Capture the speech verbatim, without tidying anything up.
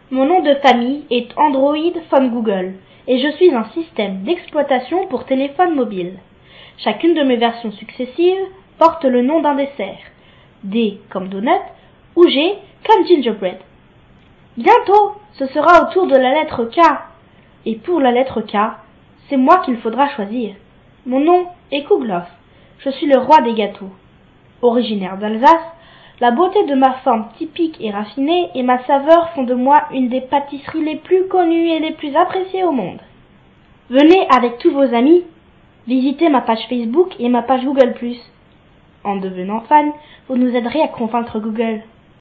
Mon nom de famille est Android Phone Google et je suis un système d'exploitation pour téléphone mobile. Chacune de mes versions successives porte le nom d'un dessert. D comme donut ou G comme gingerbread. Bientôt, ce sera au tour de la lettre K. Et pour la lettre K, c'est moi qu'il faudra choisir. Mon nom est Kouglof. Je suis le roi des gâteaux. Originaire d'Alsace, la beauté de ma forme typique et raffinée et ma saveur font de moi une des pâtisseries les plus connues et les plus appréciées au monde. Venez avec tous vos amis, visitez ma page Facebook et ma page Google plus. En devenant fan, vous nous aiderez à convaincre Google.